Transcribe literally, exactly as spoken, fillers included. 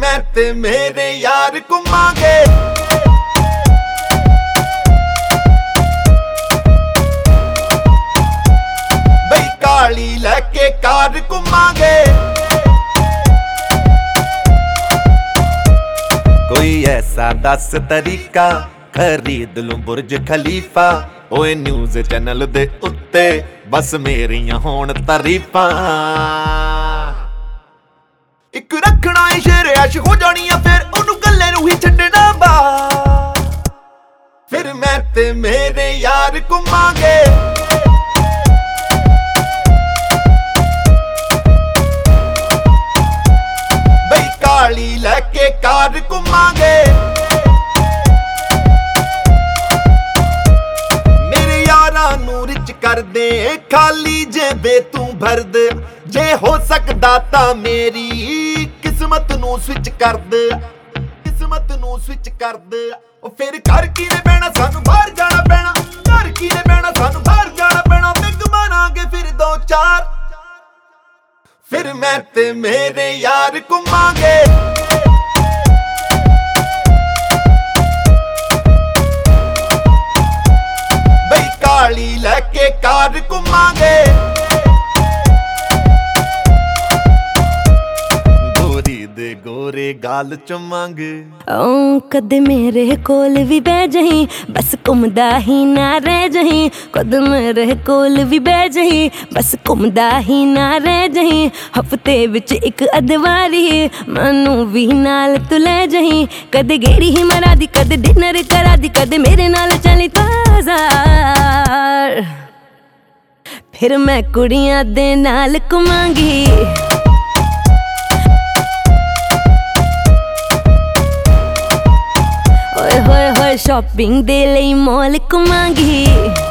मैं ते मेरे यार घुमांगे बई काली लैके कार घुमांगे कोई ऐसा दस तरीका खरीद लूं बुर्ज खलीफा ओए न्यूज़ चैनल दे उत्ते बस मेरियां होण तारीफां इक रखना है शेर ऐश हो जानी है फिर ओनू गल्ले नू ही छड्डना बा फिर मैं ते मेरे यार घुमांगे बई काली लैके कार घुमांगे कर दे खाली जेबे तू भर दे जे हो सकदा ता मेरी किस्मत नू स्विच कर दे किस्मत नू स्विच कर दे ओ फिर घर की ने पैना सानू बाहर जाना पैना घर की ने पैना सानू बाहर जाना पैना बिग मारांगे फिर दो चार फिर मैं ते मेरे यार घुमांगे काली लैके कार घुमांगे गोरी दे गोरे गाल चुमांगे ओ कदे मेरे कोल भी बह जही बस घुमदा ही ना रह जही कद मेरे कोल भी बह जही बस घुमदा ही ना रह जही हफ्ते विच एक अदवारी मैनू भी नाल तू ले जही कदे गेड़ी ही मरा दी कदे डिनर करा दी कदे मेरे नाल चली ताज़ा फिर मैं कुड़ियां दे नाल घुमांगी ओए होए होए शॉपिंग दे लई मॉल घुमांगी।